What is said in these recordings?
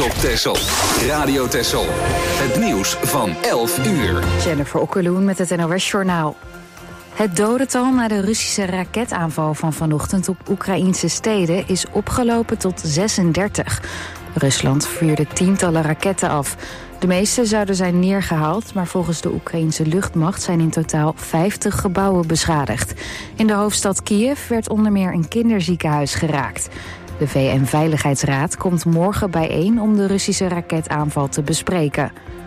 op Texel. Radio Texel. Het nieuws van 11 uur. Jennifer Okkeloen met het NOS-journaal. Het dodental na de Russische raketaanval van vanochtend op Oekraïense steden is opgelopen tot 36. Rusland vuurde tientallen raketten af. De meeste zouden zijn neergehaald, maar volgens de Oekraïense luchtmacht zijn in totaal 50 gebouwen beschadigd. In de hoofdstad Kiev werd onder meer een kinderziekenhuis geraakt. De VN-veiligheidsraad komt morgen bijeen om de Russische raketaanval te bespreken.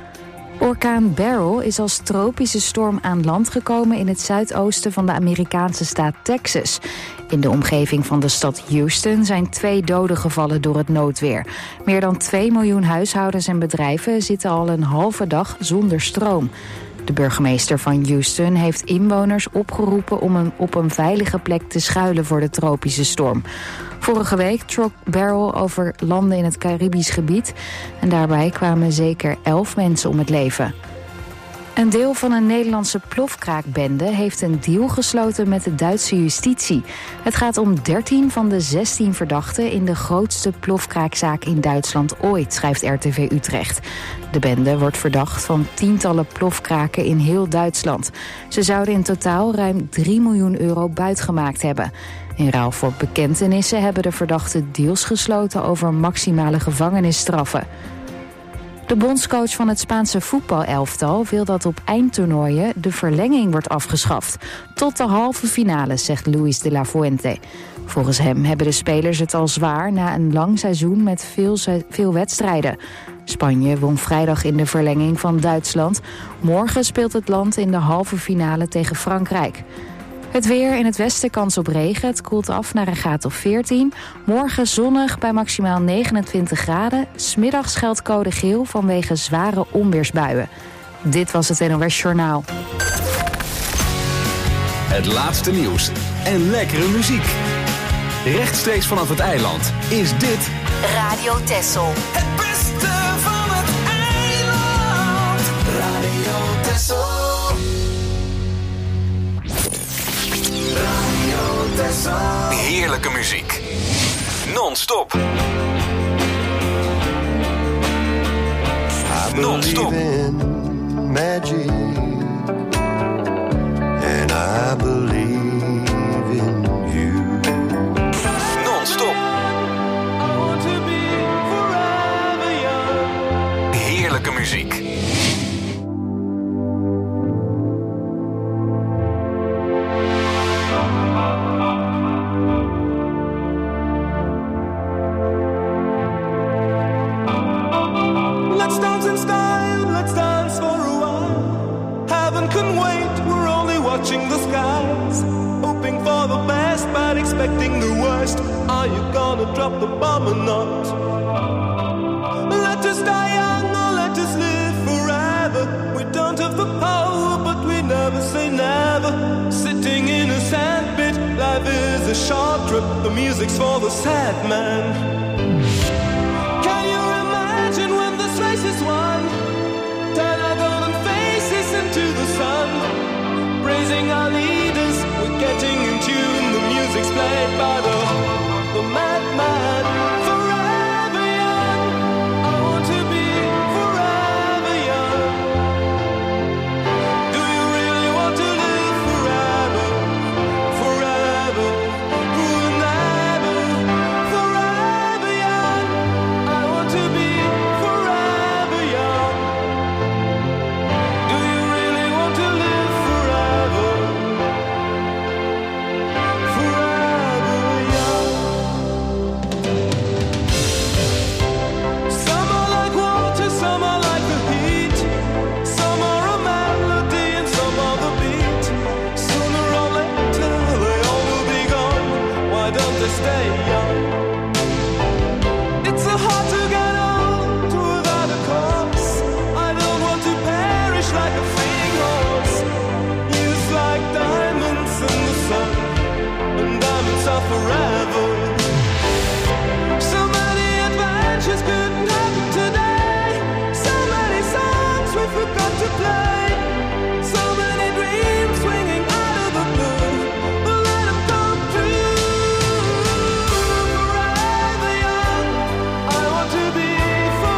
Orkaan Beryl is als tropische storm aan land gekomen in het zuidoosten van de Amerikaanse staat Texas. In de omgeving van de stad Houston zijn 2 doden gevallen door het noodweer. Meer dan 2 miljoen huishoudens en bedrijven zitten al een halve dag zonder stroom. De burgemeester van Houston heeft inwoners opgeroepen om op een veilige plek te schuilen voor de tropische storm. Vorige week trok Beryl over landen in het Caribisch gebied en daarbij kwamen zeker 11 mensen om het leven. Een deel van een Nederlandse plofkraakbende heeft een deal gesloten met de Duitse justitie. Het gaat om 13 van de 16 verdachten in de grootste plofkraakzaak in Duitsland ooit, schrijft RTV Utrecht. De bende wordt verdacht van tientallen plofkraken in heel Duitsland. Ze zouden in totaal ruim 3 miljoen euro buitgemaakt hebben. In ruil voor bekentenissen hebben de verdachten deals gesloten over maximale gevangenisstraffen. De bondscoach van het Spaanse voetbalelftal wil dat op eindtoernooien de verlenging wordt afgeschaft. Tot de halve finale, zegt Luis de la Fuente. Volgens hem hebben de spelers het al zwaar na een lang seizoen met veel wedstrijden. Spanje won vrijdag in de verlenging van Duitsland. Morgen speelt het land in de halve finale tegen Frankrijk. Het weer, in het westen kans op regen. Het koelt af naar een graad of 14. Morgen zonnig bij maximaal 29 graden. 's Middags geldt code geel vanwege zware onweersbuien. Dit was het NOS Journaal. Het laatste nieuws en lekkere muziek. Rechtstreeks vanaf het eiland is dit Radio Texel. Het beste van het eiland. Radio Texel. Radio Texel. heerlijke muziek. Non-stop. Non-stop. Magic, and I believe in you. Non-stop. I want to be forever young. Heerlijke muziek. Let's dance in style, let's dance for a while. Heaven can wait, we're only watching the skies. Hoping for the best, but expecting the worst. Are you gonna drop the bomb or not? Let us die young or let us live forever. We don't have the power, but we never say never. Sitting in a sandpit, life is a short trip. The music's for the sad man. Can you imagine when this race is won? Turn our golden faces into the sun. Praising our leaders, we're getting in tune. The music's played by the madman. Forever young, I want to be forever young. Do you really want to live forever? Forever, forever, forever young. I want to be forever young. Do you really want to live forever? Forever young. Some are like water, some are like the heat. Some are a melody and some are the beat. Sooner or later they all will be gone. Why don't they stay young? It's so hard to get old without a cause. I don't want to perish like a fleeting horse. Youth like diamonds in the sun, and diamonds are forever. So many adventures couldn't happen today. So many songs we forgot to play. So many dreams swinging out of the blue. But let them come true. Forever young, I want to be forever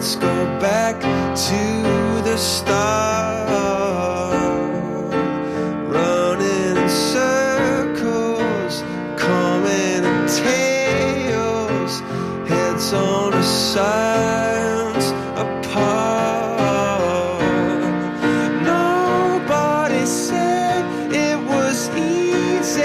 let's go back to the start. Running in circles, coming in tails, heads on the sides apart. Nobody said it was easy.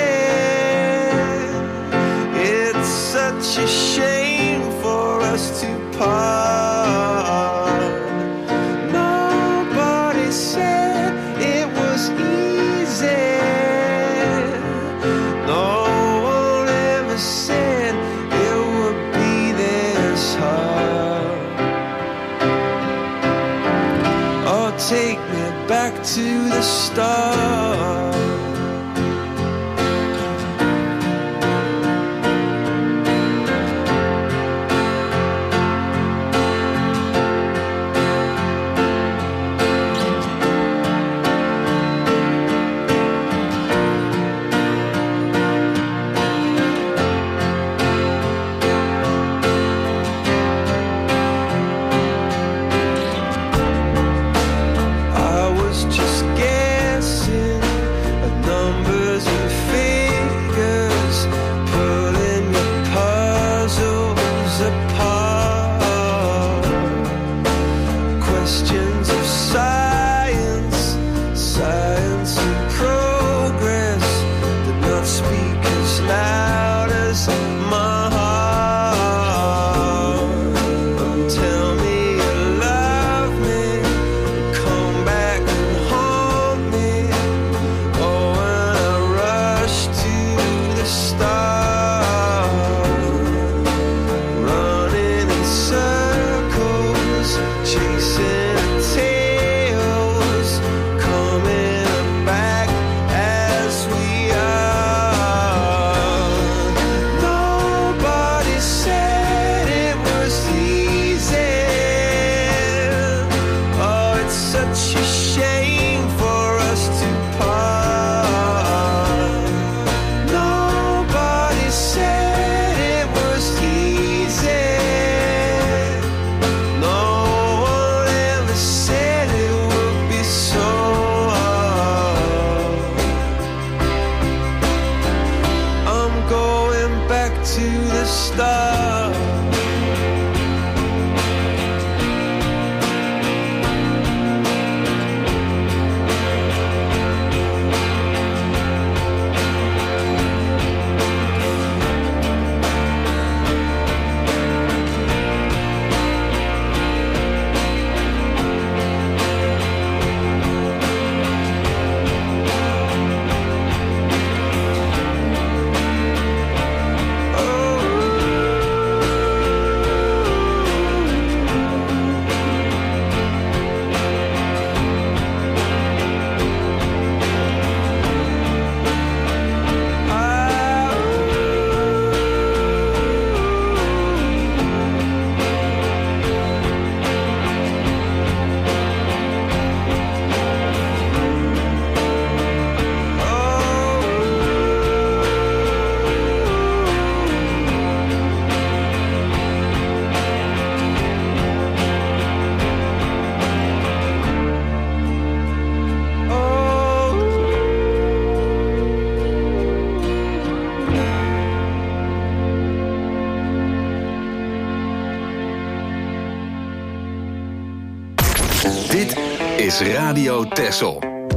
It's such a shame for us to part. Nobody said it was easy. No one ever said it would be this hard. Oh, take me back to the start. Dit is Radio Texel.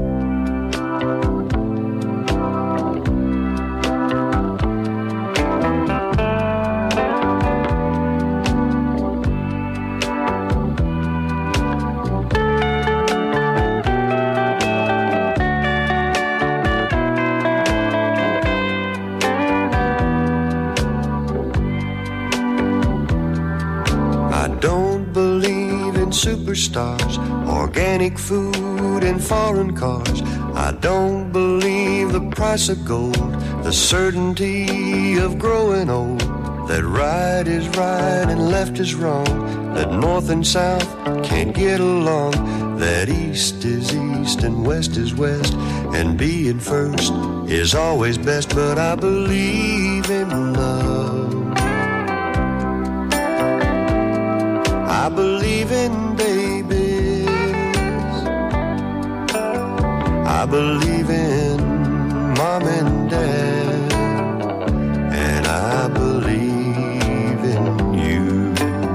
Superstars, organic food and foreign cars. I don't believe the price of gold, the certainty of growing old, that right is right and left is wrong, that north and south can't get along, that east is east and west is west, and being first is always best. But I believe in love. I believe in babies. I believe in mom and dad. And I believe in you.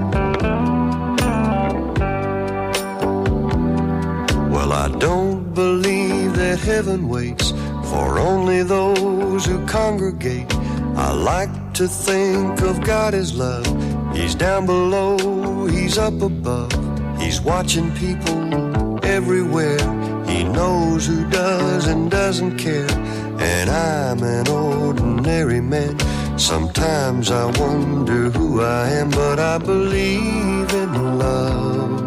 Well, I don't believe that heaven waits for only those who congregate. I like to think of God as love. He's down below, he's up above. He's watching people everywhere. He knows who does and doesn't care. And I'm an ordinary man. Sometimes I wonder who I am, but I believe in love.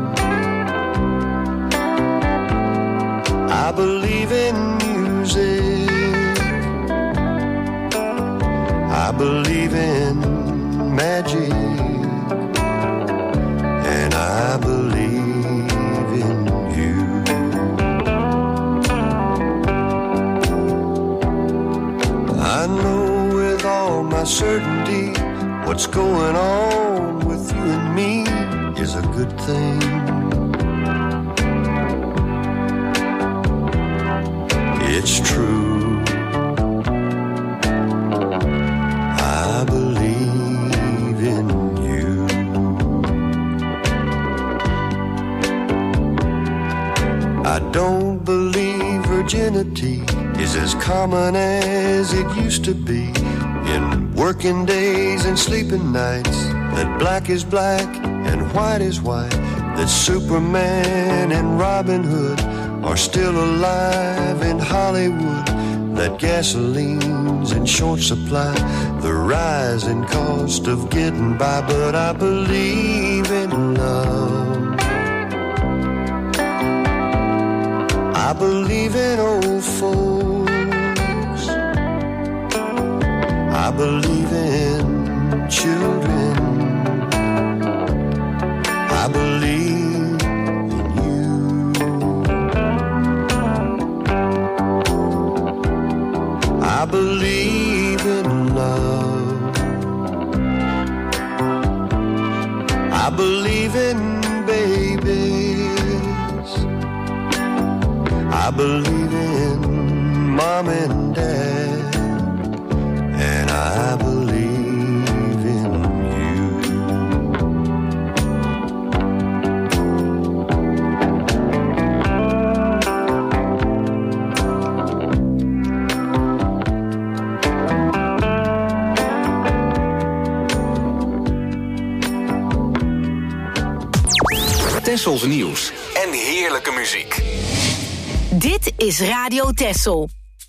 I believe in music. I believe in magic. And I believe in you. I know with all my certainty what's going on with you and me is a good thing. It's true. I believe in you. I don't believe virginity is as common as it used to be. In working days and sleeping nights, that black is black and white is white, that Superman and Robin Hood are still alive in Hollywood, that gasoline's in short supply, the rising cost of getting by, but I believe in love. I believe in old folks. I believe in children. I believe in you. I believe in love. I believe in babies. I believe in mom and dad. And I believe in you. Tessels nieuws en heerlijke muziek. Dit is Radio Tessel.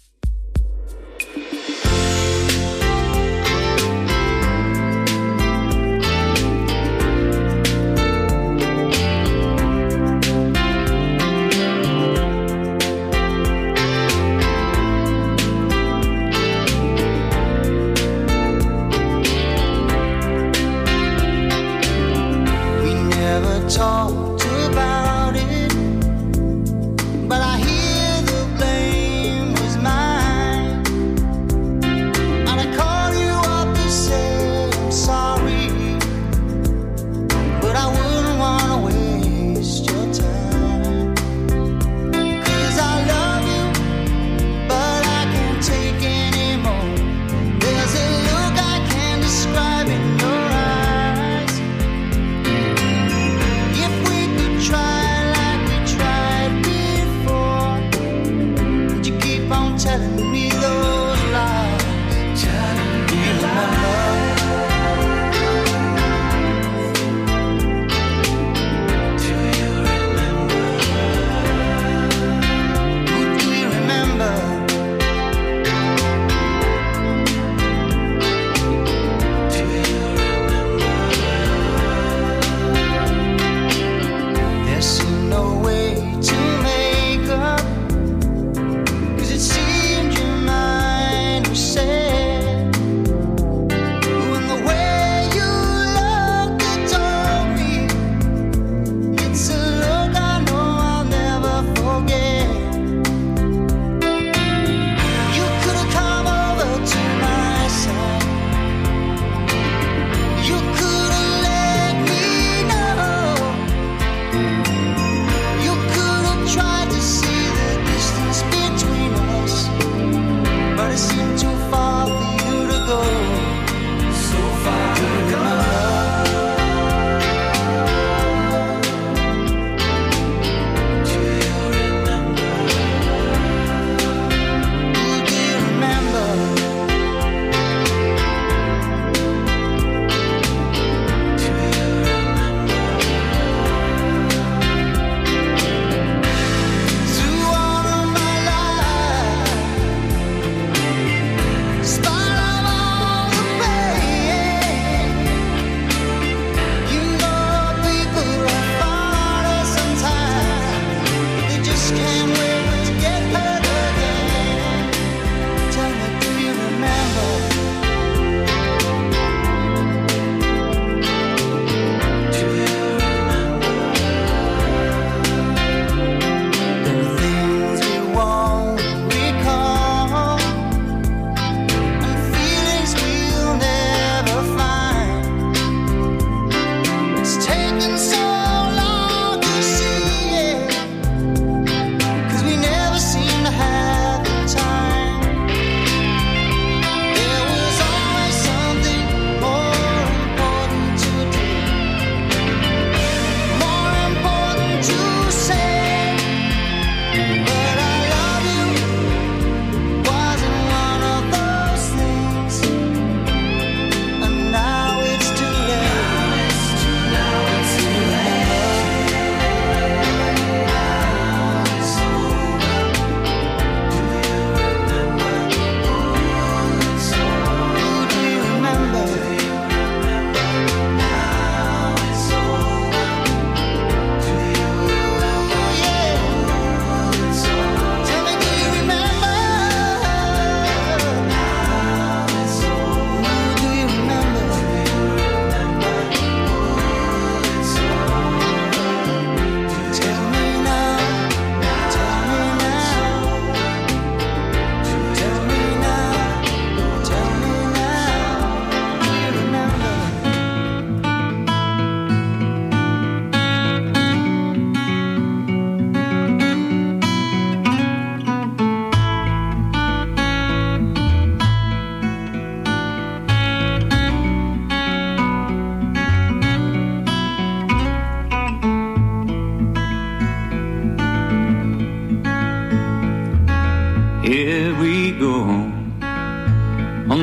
Talked about it, but I hear the blame was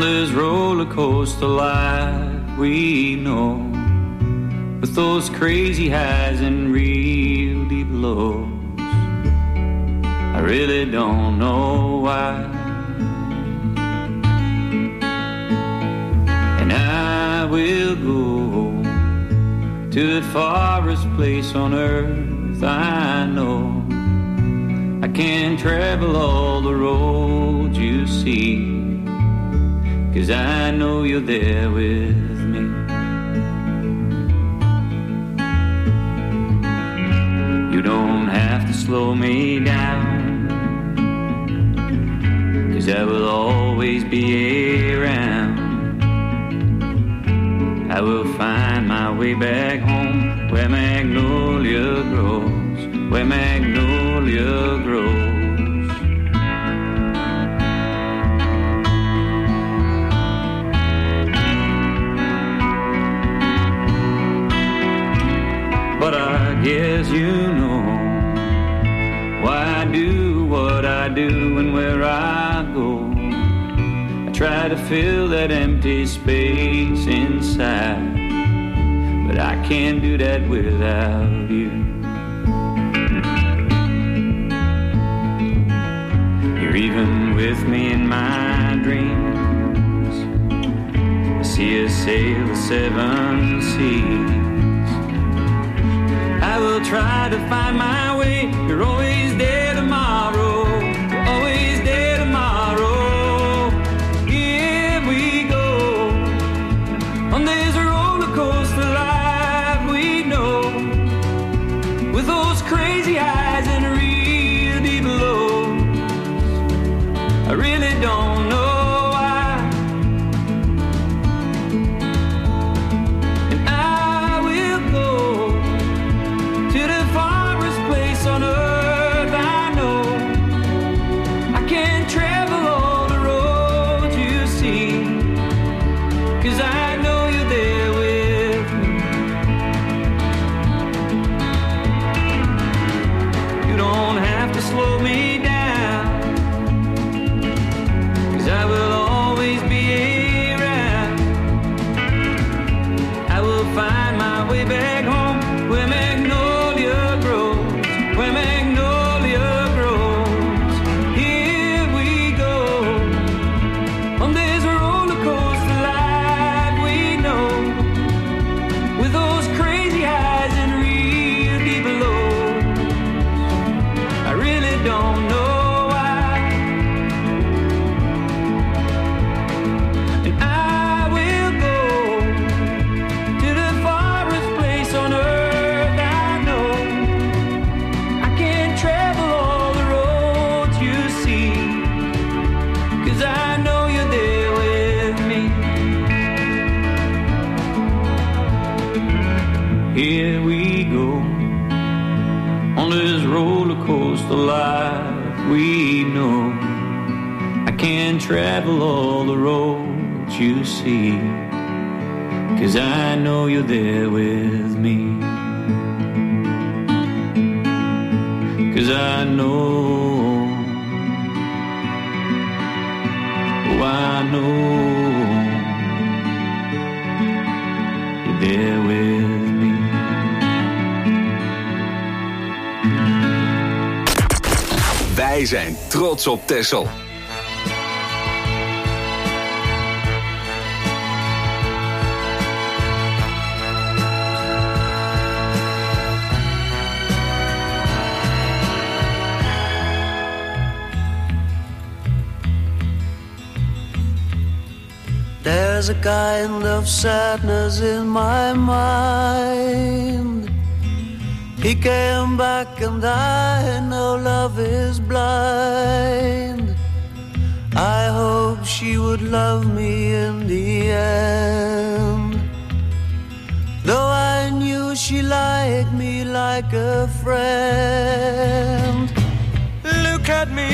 this roller coaster life we know, with those crazy highs and real deep lows. I really don't know why, and I will go to the farthest place on earth I know. I can't travel all the roads you see, 'cause I know you're there with me. You don't have to slow me down, 'cause I will always be around. I will find my way back home, where magnolia grows, where magnolia grows. But I guess you know why I do what I do and where I go. I try to fill that empty space inside, but I can't do that without you. You're even with me in my dreams. I see us sail the seven seas. I will try to find my way. You're always there tomorrow. You're always there tomorrow. Here we go on this roller coaster life we know, with those crazy highs and real deep lows. I really don't know why, and I will go to the farthest place on earth I know. I can't travel all the roads you see, 'cause I know you're there with me. You don't have to slow me down, 'cause I will always be around. I will find my way back home, where magnolia grows, where magnolia grows. Here we go on this roller coaster life we know, with those crazy highs and real deep lows. I really don't know why, and I will go to the farthest place on earth I know. I can't travel all the roads you see, 'cause I know you're there with me. Here we go on this roller coaster life we know. I can't travel all the roads you see, 'cause I know you're there with me. 'Cause I know, oh I know you're there with me. Wij zijn trots op Texel. There's a kind of sadness in my mind. He came back and I know love is blind. I hope she would love me in the end, though I knew she liked me like a friend. Look at me,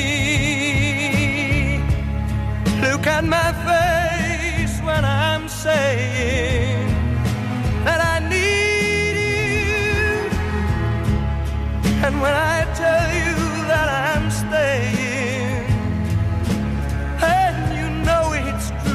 look at my face when I'm saying that I need you, and when I tell you that I'm staying, and you know it's true.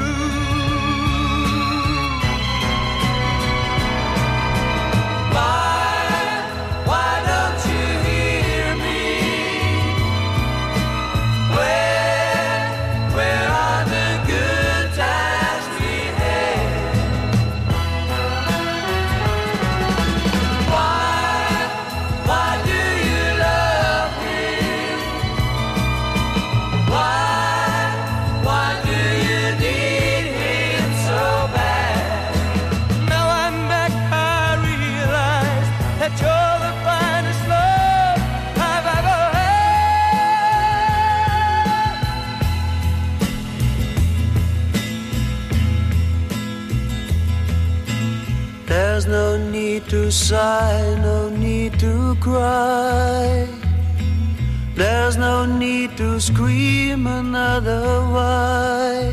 There's no need to sigh, no need to cry. There's no need to scream another why.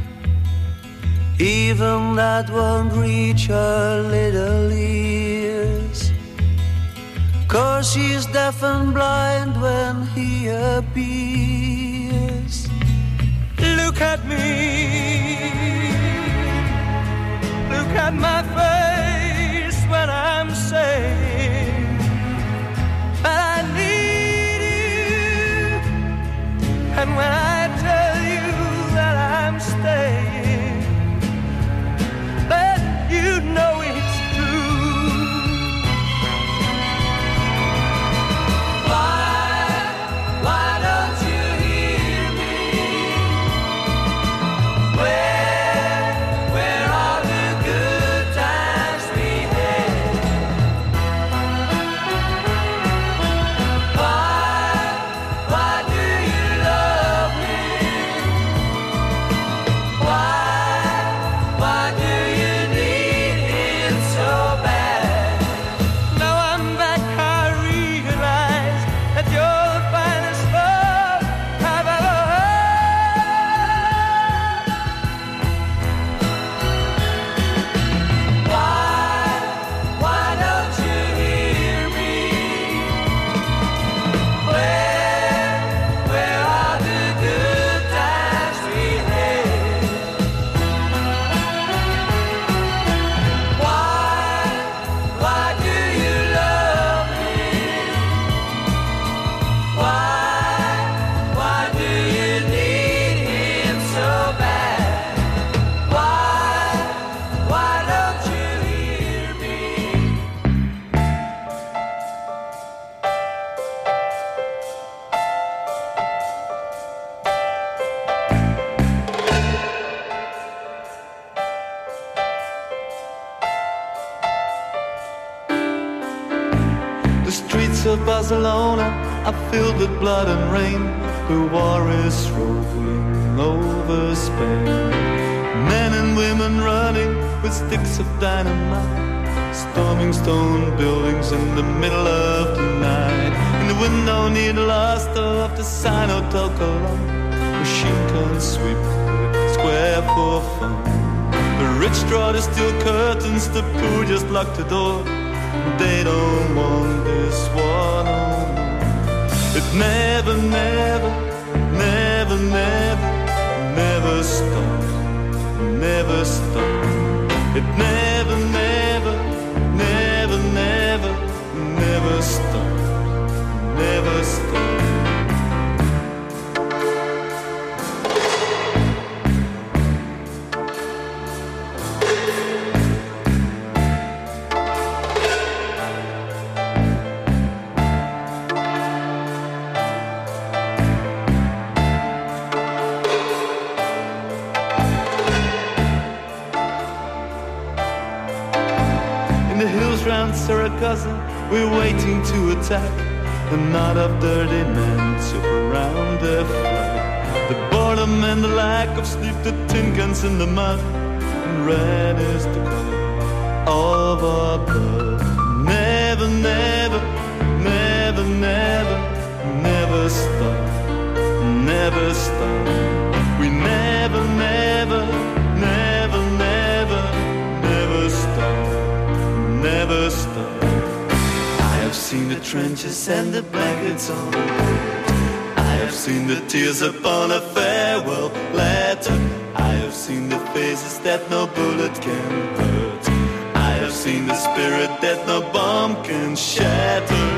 Even that won't reach her little ears, 'cause she's deaf and blind when he appears. Look at me, look at my face when I'm saying that I need you, and when I tell you that I'm staying, then you know it's true. Why don't you hear me? Where are the good times we had? Why do you love me? Why do you need him so bad? Now I'm back, I realize that you're the finest love I've ever heard. Why don't you hear me? Where are the good times we had? Why do you love me? Why do you need him so bad? Why don't you hear me? The streets of Barcelona are filled with blood and rain. The war is rolling over Spain. Men and women running with sticks of dynamite, storming stone buildings in the middle of the night. In the window near the last of the sign Hotel Colón, machine guns sweep the square for fun. The rich draw the steel curtains, the poor just lock the door. They don't want this war no more. It never, never, never, never, never stops, never stops. It never, never, never, never, never stops, never stops. In the hills round Saragossa, we're waiting to attack. A knot of dirty men sit around their flag. The boredom and the lack of sleep, the tin cans in the mud, and red is the color of our blood. Never, never, never, never, never stop, never stop. We never, never, never, never, never stop, never stop. I have seen the trenches and the blankets on the road. I have seen the tears upon a farewell letter. I have seen the faces that no bullet can hurt. I have seen the spirit that no bomb can shatter.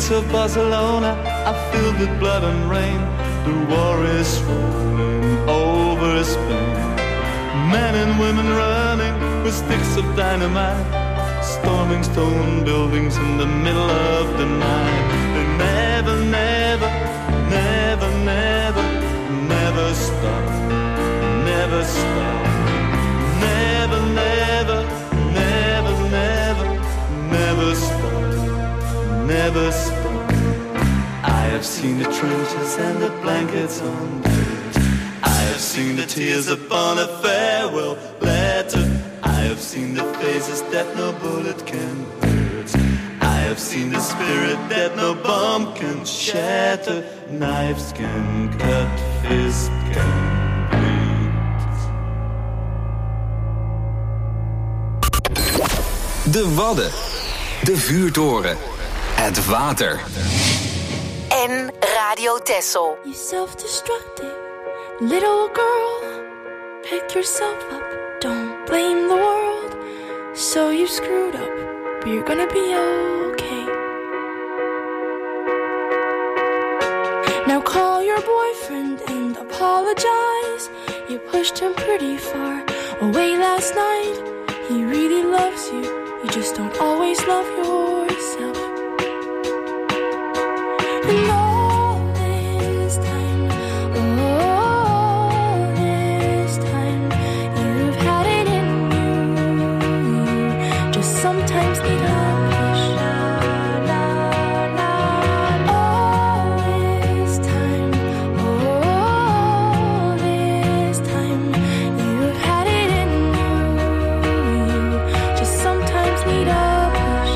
streets of Barcelona are filled with blood and rain. The war is rolling over Spain. Men and women running with sticks of dynamite, storming stone buildings in the middle of the night. They never, never, never, never, never stop, never stop. Never, never, never, never, never stop, never stop. I have seen the trenches and the blankets on beds. I have seen the tears upon a farewell letter. I have seen the faces that no bullet can hurt. I have seen the spirit that no bomb can shatter. Knives can cut, fists can bleed. De Wadden. De vuurtoren. Het water. En Radio Texel. You self-destructive little girl, pick yourself up, don't blame the world. So you screwed up, but you're gonna be okay. Now call your boyfriend and apologize. You pushed him pretty far away last night. He really loves you, you just don't always love yourself. And all this time, you've had it in you. Just sometimes need a push. All this time, you've had it in you. Just sometimes need a push.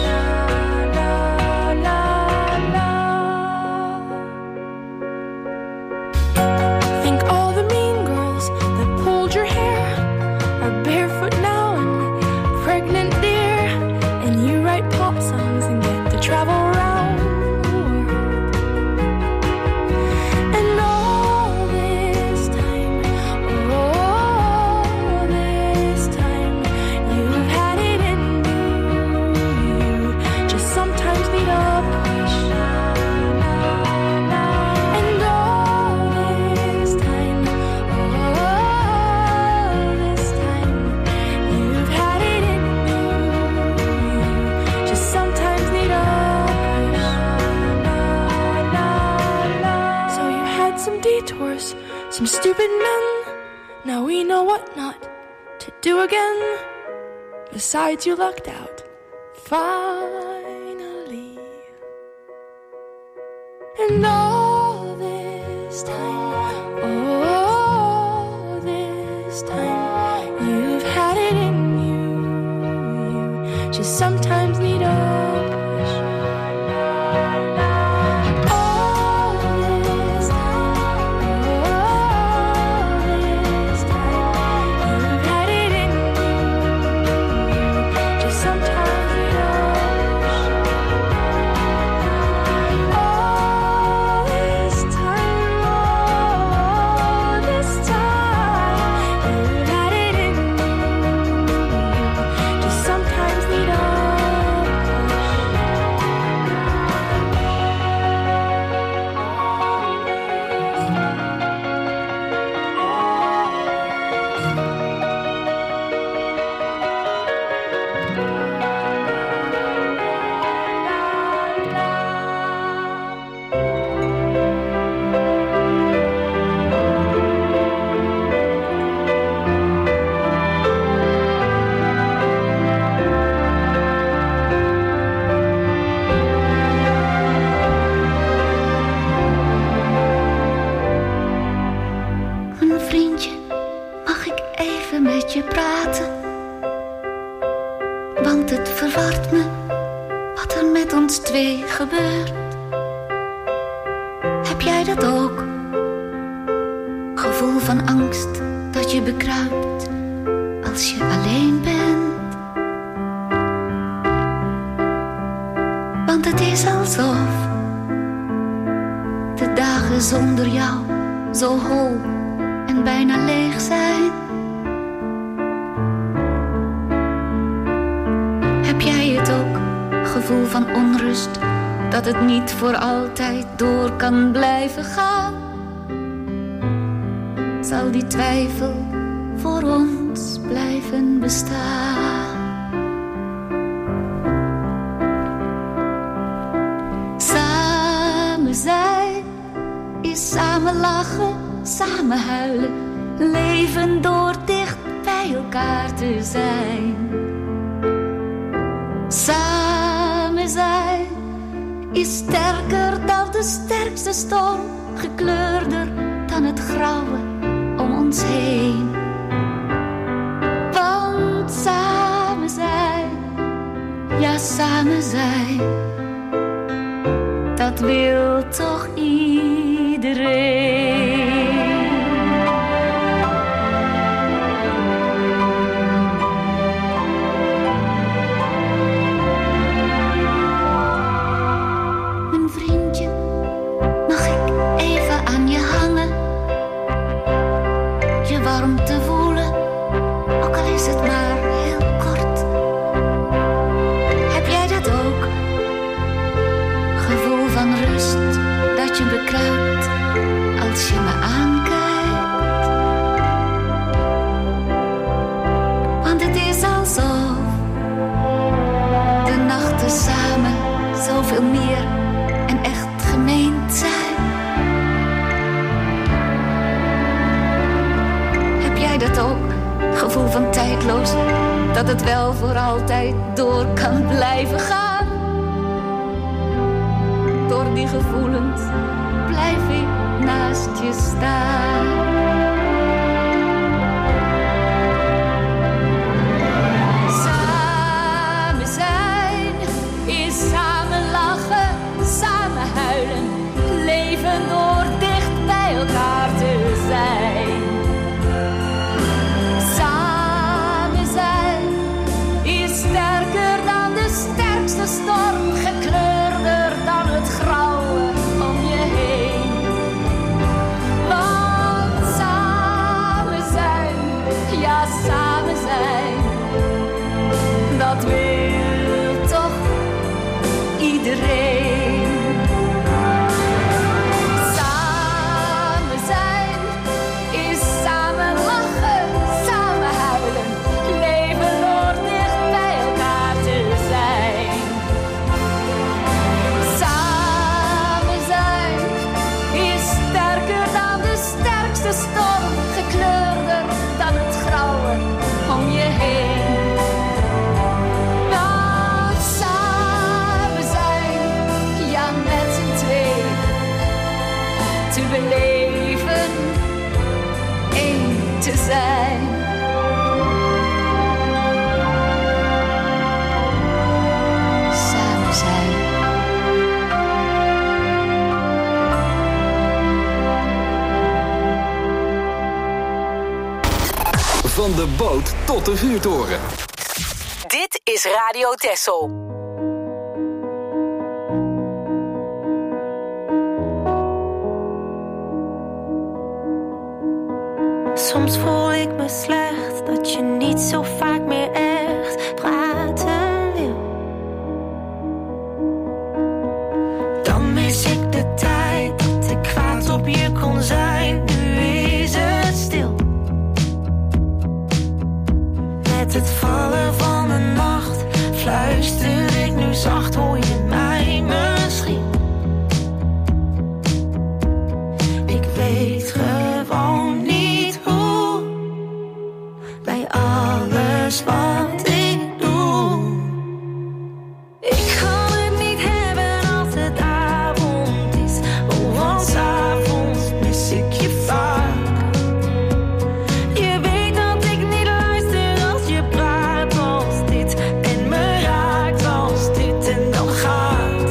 Think all the mean girls that pulled your hair are barefoot now and pregnant, dear. And you write pop songs and get to travel around the world. And all this time, you've had it in you. Just sometimes need a push. And all this time, you've had it in you. Just sometimes need a push. So you had some detours, some stupid men. Now we know what not to do again. Besides, you lucked out. Finally. And all this time, you've had it in you. Just sometimes need a push. All this time, you've had it in you. Just sometimes need a push. All this time, you've had it in you. Just sometimes need a Een vriendje, mag ik even met je praten? Want het verwart me wat er met ons twee gebeurt. Heb jij dat ook? Gevoel van angst dat je bekruipt als je alleen bent. Want het is alsof de dagen zonder jou zo hol en bijna leeg zijn. Heb jij het ook? Gevoel van onrust dat het niet voor altijd door kan blijven gaan, zal die twijfel voor ons blijven bestaan. Samen zijn is samen lachen, samen huilen, leven door dicht bij elkaar te zijn. Samen zijn is sterker dan de sterkste storm, gekleurder dan het grauwe om ons heen. Want samen zijn, ja samen zijn, dat wil toch iedereen. Mijn vriendje, mag ik even aan je hangen? Je warmte voelen, ook al is het maar heel kort. Heb jij dat ook? Gevoel van rust dat je bekruipt als je me aankijkt. Want het is alsof de nachten samen zoveel meer en echt gemeend zijn. Heb jij dat ook? Gevoel van tijdloos, dat het wel voor altijd door kan blijven gaan. Door die gevoelens blijf ik naast je staan. Samen zijn is samen lachen, samen huilen, leven door dicht bij elkaar te zijn. Samen zijn is sterker dan de sterkste storm, gekleurder dan het grauwe om je heen. Want samen zijn, ja samen zijn, dat wil toch iedereen. Samen zijn is samen lachen, samen huilen, leven door dicht bij elkaar te zijn. Samen zijn is sterker dan de sterkste storm, gekleurder dan het grauwe om je heen. Want samen zijn, ja met z'n twee, te beleven, één te zijn. Samen zijn. Van de boot tot de vuurtoren. Dit is Radio Texel. Soms voel ik me slecht dat je niet zo vaak meer echt praten wil. Dan mis ik de tijd dat ik kwaad op je kon zijn. Nu is het stil. Met het vallen van de nacht fluister ik nu zacht, hoor je mij misschien? Ik weet gewoon niet hoe, bij alles wat ik doe. Ik kan het niet hebben als het avond is, oh, want 's avonds mis ik je vaak. Je weet dat ik niet luister als je praat als dit en me raakt als dit en dan gaat.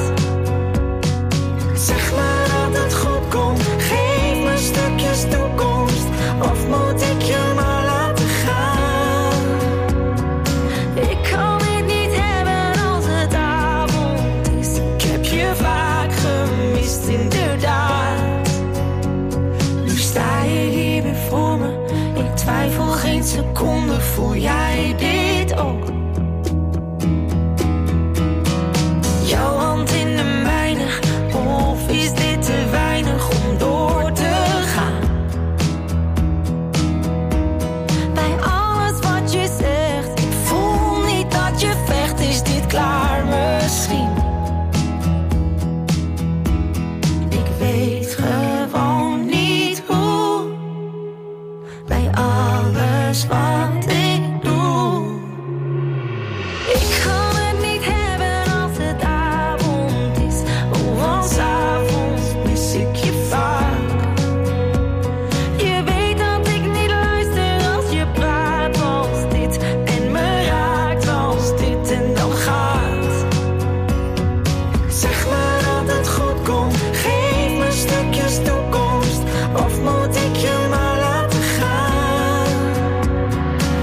Zeg maar dat het goed komt, geef me stukjes toekomst, of moet ik je maar laten gaan? Ik kan het niet hebben als het avond is, ik heb je vaak gemist inderdaad. Nu sta je hier weer voor me, ik twijfel geen seconde, voel jij dit ook? Jouw hand in de mijne is wat ik doe. Ik kan het niet hebben als het avond is. Oh, want 's avonds mis ik je vaak. Je weet dat ik niet luister als je praat als dit. En me raakt als dit en dan gaat. Zeg maar dat het goed komt. Geef me stukjes toekomst. Of moet ik je maar laten gaan?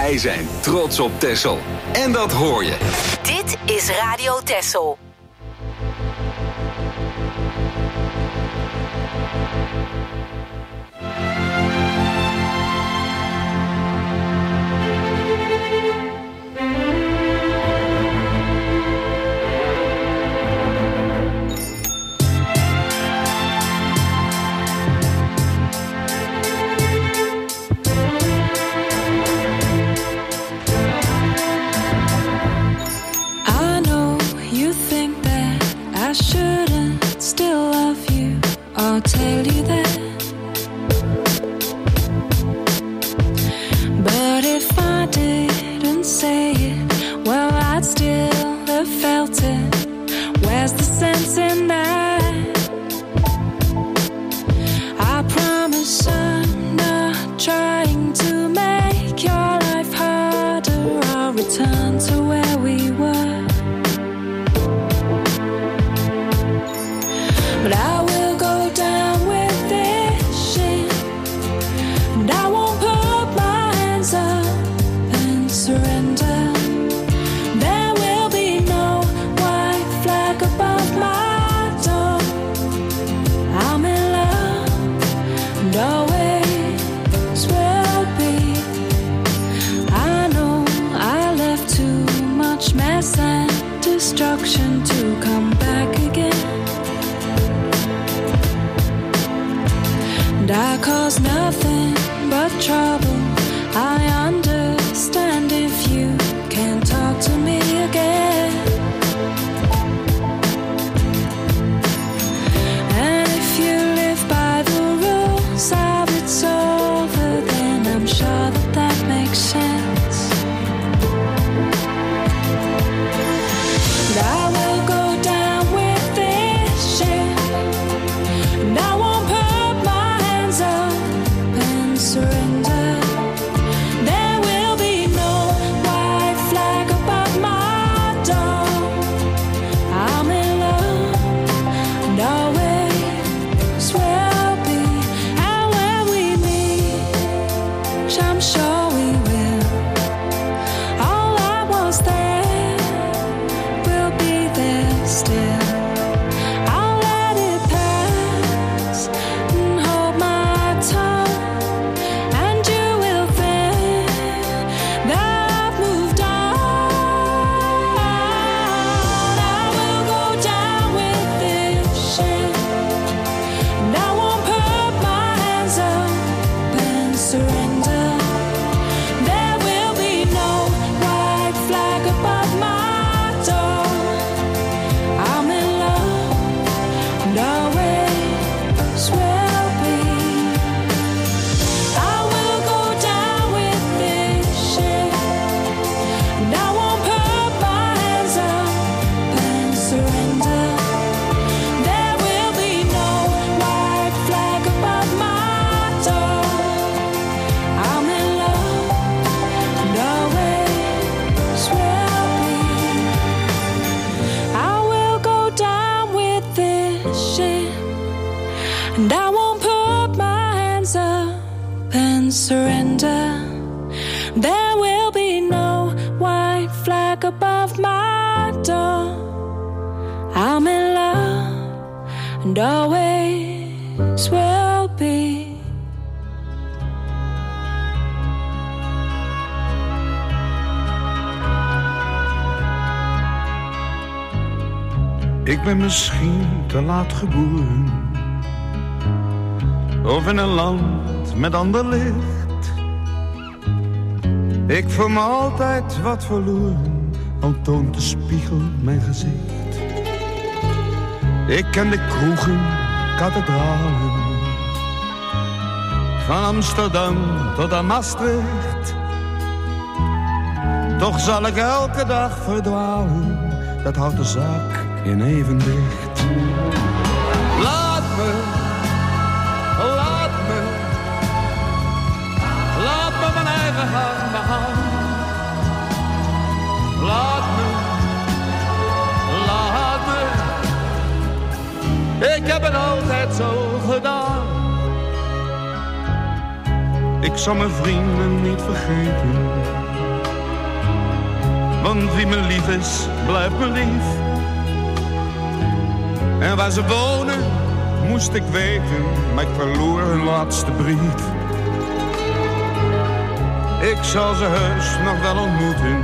Wij zijn trots op Texel. En dat hoor je. Dit is Radio Texel. I'll tell you that. But if I didn't say it, well, I'd still have felt it. Where's the sense in that? I promise I'm not trying to make your life harder. I'll return to where we were. But I will go down with this shit, and I won't put my hands up and surrender. There will be no white flag above my door. I'm in love, and always will be. I know I left too much mess and destruction to come back again. And I cause nothing but trouble. I understand if you can't talk to me again. And if you live by the rules of it's over, then I'm sure that that makes sense. But I will go down with this shit, and I won't put my hands up and surrender. There will be no white flag above my door. I'm in love, and always will be. And when we meet, which I'm sure we will, all I was there will be there still. I'll let it pass and hold my tongue, and you will think that I've moved on. I will go down with this shit, and I won't put my hands up and surrender. There will be no white flag above my door. I'm in love, and always will be. I will go down with this shit, and I won't put my hands up and surrender. There will be no white flag above my door. I'm in love, and always will be. I will go down with this shit, and I won't put my hands up and surrender. There will be no white flag above my door. I'm in love, and always will be. Ik ben misschien te laat geboren, of in een land met ander licht. Ik voel me altijd wat verloren, al toont de spiegel mijn gezicht. Ik ken de kroegen, kathedralen, van Amsterdam tot aan Maastricht. Toch zal ik elke dag verdwalen, dat houdt de zaak in evenwicht. Laat me, laat me, laat me mijn eigen gang begaan. Laat me, laat me, ik heb het altijd zo gedaan. Ik zal mijn vrienden niet vergeten, Want wie me lief is, blijft me lief. En waar ze wonen, moest ik weten, maar ik verloor hun laatste brief. Ik zal ze heus nog wel ontmoeten.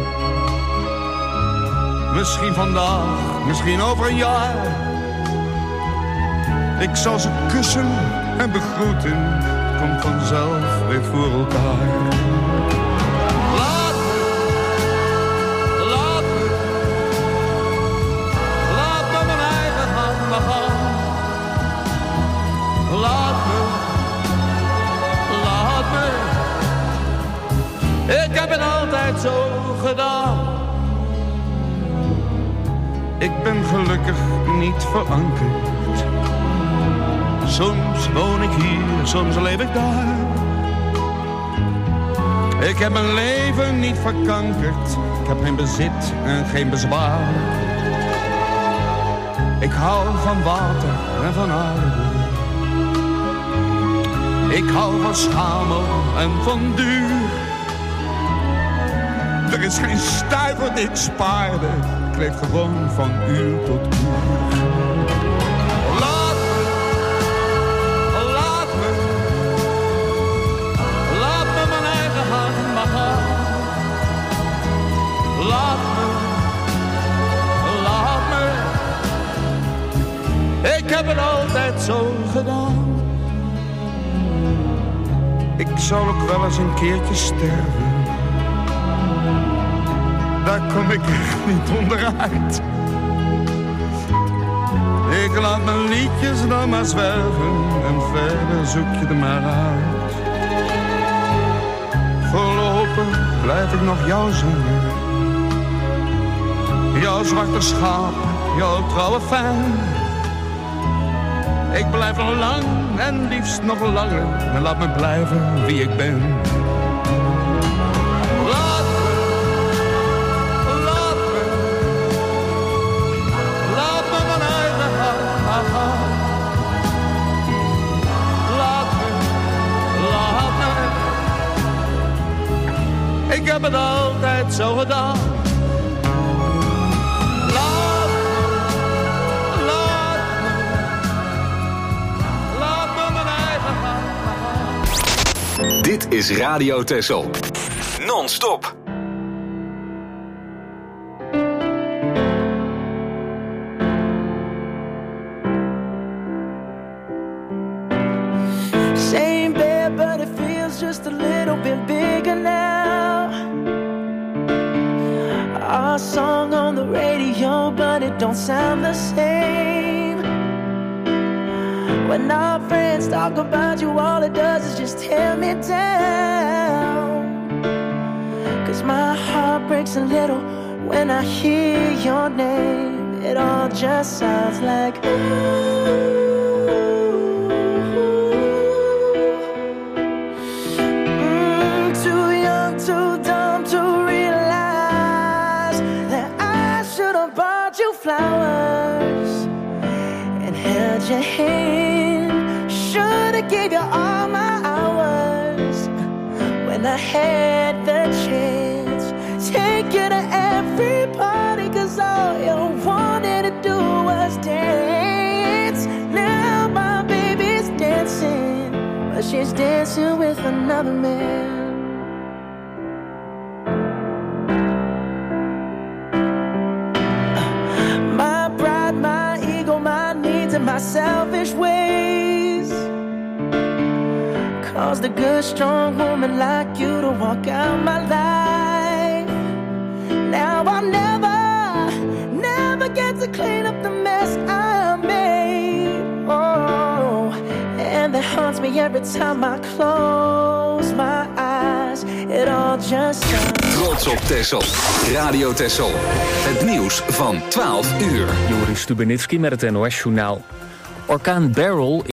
Misschien vandaag, misschien over een jaar. Ik zal ze kussen en begroeten. Het komt vanzelf weer voor elkaar. Laat me mijn eigen hand maar gaan. Laat me. Ik heb het altijd zo gedaan. Ik ben gelukkig niet verankerd. Soms woon ik hier, soms leef ik daar. Ik heb mijn leven niet verkankerd. Ik heb geen bezit en geen bezwaar. Ik hou van water en van aarde. Ik hou van schamel en van duur. Er is geen stuiver die ik spaarde. Ik leef gewoon van uur tot uur. Laat me mijn eigen hand maar gaan. Laat me. Ik heb het altijd zo gedaan. Ik zal ook wel eens een keertje sterven. Daar kom ik echt niet onderuit. Ik laat mijn liedjes dan maar zwerven. En verder zoek je er maar uit. Voorlopig blijf ik nog jou zingen. Jouw zwarte schaap, jouw trouwe fan. Ik blijf nog lang en liefst nog langer. En laat me blijven wie ik ben. Laat me mijn eigen hand maar gaan. Laat me. Ik heb het altijd zo gedaan. Dit is Radio Texel. Non-stop. Same bed, but it feels just a little bit bigger now. Our song on the radio, but it don't sound the same. When our friends talk about you, all it does is just tear me down. 'Cause my heart breaks a little when I hear your name. It all just sounds like ooh. Too young, too dumb to realize that I should have bought you flowers and held your hand. Should've gave you all my hours when I had the chance. Take you to every party, 'cause all you wanted to do was dance. Now my baby's dancing, but she's dancing with another man. My pride, my ego, my needs and my selfish ways caused a good, strong woman like you to walk out my life. Now I'll never get to clean up the mess I made. Oh, and that haunts me every time I close my eyes. It all just sounds... Trots op Texel. Radio Texel. Het nieuws van 12 uur. Joris Stubenitski met het NOS-journaal. Orkaan Beryl